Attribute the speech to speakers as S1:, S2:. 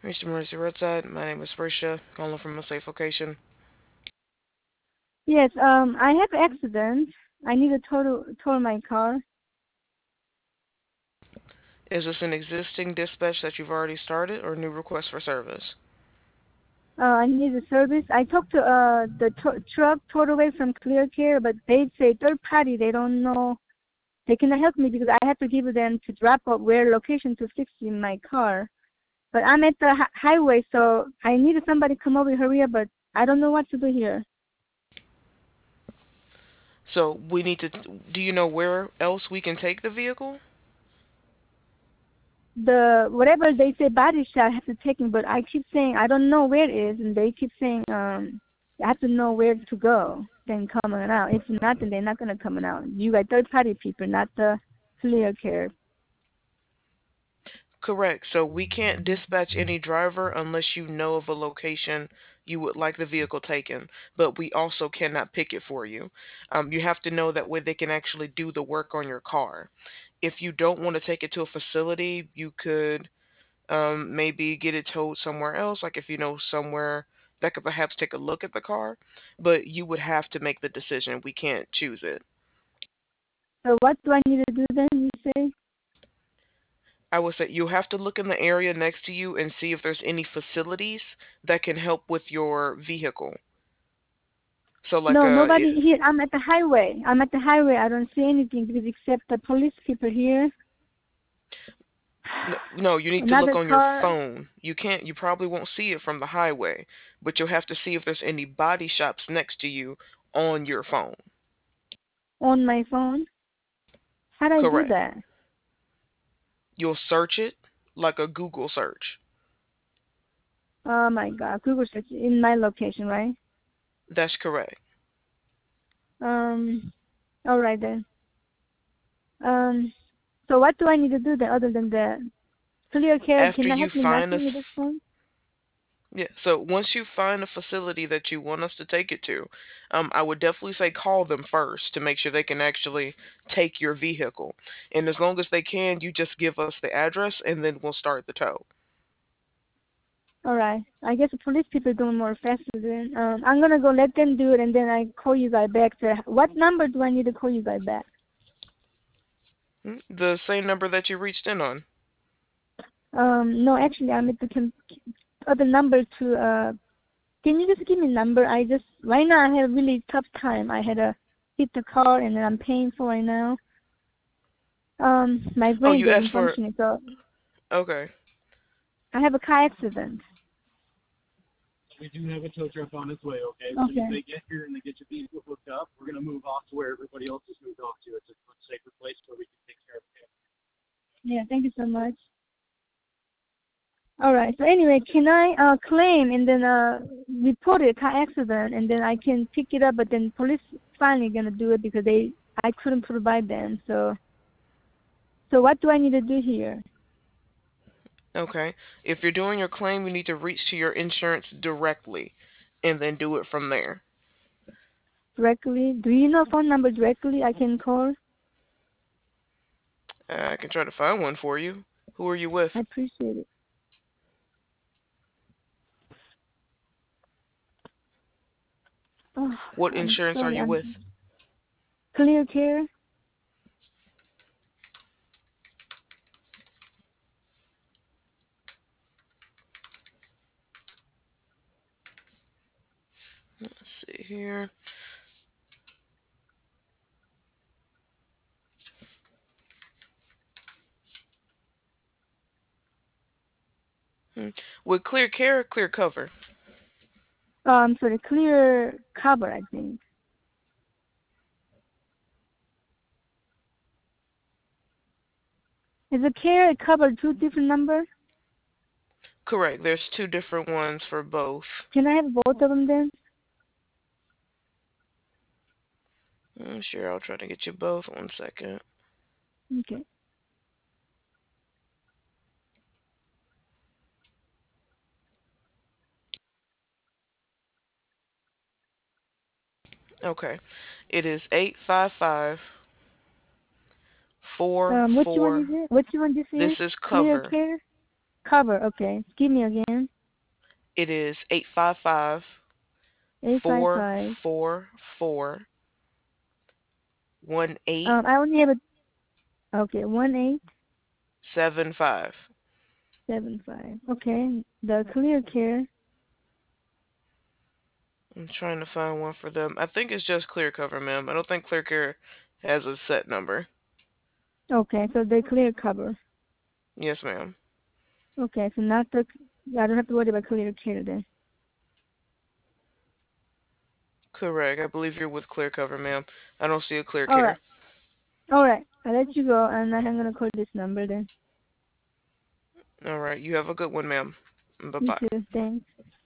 S1: Mr. Mercy Roadside. My name is Risha, calling from a safe location.
S2: Yes, I have accident. I need to tow my car.
S1: Is this an existing dispatch that you've already started or a new request for service?
S2: I need a service. I talked to the truck towed away from Clear Care, but they say third party. They don't know. They cannot help me because I have to give them to drop off where location to fix in my car. But I'm at the highway, so I need somebody come over hurry up. But I don't know what to do here.
S1: So we need to. Do you know where else we can take the vehicle?
S2: The whatever they say body shot I have to take me, but I keep saying I don't know where it is, and they keep saying I have to know where to go. Then coming out. If not, then they're not gonna come out. You got third party people, not the Clear Care.
S1: Correct. So we can't dispatch any driver unless you know of a location you would like the vehicle taken, but we also cannot pick it for you. You have to know that way they can actually do the work on your car. If you don't want to take it to a facility, you could maybe get it towed somewhere else, like if you know somewhere that could perhaps take a look at the car, but you would have to make the decision. We can't choose it.
S2: So what do I need to do then? You say?
S1: I would say you'll have to look in the area next to you and see if there's any facilities that can help with your vehicle. So, like
S2: No, nobody here. I'm at the highway. I'm at the highway. I don't see anything because except the police people here.
S1: no, you need to look
S2: Another
S1: on your
S2: car
S1: phone. You can't. You probably won't see it from the highway, but you'll have to see if there's any body shops next to you on your phone.
S2: on my phone. How do I do
S1: Correct.
S2: that?
S1: You'll search it like a Google search.
S2: Oh my God, Google search in my location, right?
S1: That's correct.
S2: Um. All right then. Um. So what do I need to do then other than that? Clear Care
S1: After
S2: cannot
S1: you
S2: help me
S1: find a
S2: nothing at this
S1: f-
S2: point?
S1: Yeah, so once you find a facility that you want us to take it to, I would definitely say call them first to make sure they can actually take your vehicle. And as long as they can, you just give us the address and then we'll start the tow.
S2: All right. I guess the police people doing more faster than. I'm gonna go let them do it, and then I call you guys back. To what number do I need to call you guys back?
S1: The same number that you reached in on.
S2: No, actually, I'm at the other number to. Can you just give me a number? I just right now I have a really tough time. I had to hit the car, and I'm paying for right now. My
S1: Oh,
S2: brain
S1: you asked
S2: doesn't
S1: for.
S2: function, so
S1: Okay.
S2: I have a car accident.
S3: We do have a tow truck on its way, okay? As soon as
S2: Okay.
S3: they get here and they get your vehicle hooked up, we're going to move off to where everybody else is moved off to. It's a much safer place where we can take care of it.
S2: Yeah. Thank you so much. All right. So anyway, can I claim and then report a car accident and then I can pick it up, but then police finally gonna do it because I couldn't provide them. So what do I need to do here?
S1: Okay. If you're doing your claim, you need to reach to your insurance directly and then do it from there.
S2: Directly? Do you know phone number directly I can call?
S1: I can try to find one for you. Who are you
S2: I
S1: with?
S2: appreciate it. Oh,
S1: What
S2: I'm
S1: insurance are
S2: sorry.
S1: you
S2: I'm
S1: with?
S2: Clear Care.
S1: Let's see here. Hmm. With clear care or clear cover?
S2: I'm sorry. Clear Cover, I think. Is the Care cover two different numbers?
S1: Correct. There's two different ones for both.
S2: Can I have both of them then?
S1: Sure, I'll try to get you both. 1 second.
S2: Okay.
S1: Okay. It is 855 four
S2: Which one is
S1: four.
S2: it? Which one this is?
S1: This is
S2: Clear
S1: cover.
S2: Care? Cover. Okay. Give me again.
S1: It is 855 four
S2: 855.
S1: four four
S2: I only have a. Okay.
S1: 1875.
S2: 1875. Okay. The Clear Care.
S1: I'm trying to find one for them. I think it's just clear cover, ma'am. I don't think Clear Care has a set number.
S2: Okay. So the Clear Cover.
S1: Yes, ma'am.
S2: Okay. So not the. I don't have to worry about Clear Care then.
S1: Correct. I believe you're with Clear Cover, ma'am. I don't see a Clear
S2: All right.
S1: Care.
S2: All right. I'll let you go, and I'm gonna call this number then.
S1: All right. You have a good one, ma'am. Bye
S2: You
S1: bye.
S2: too. Thanks.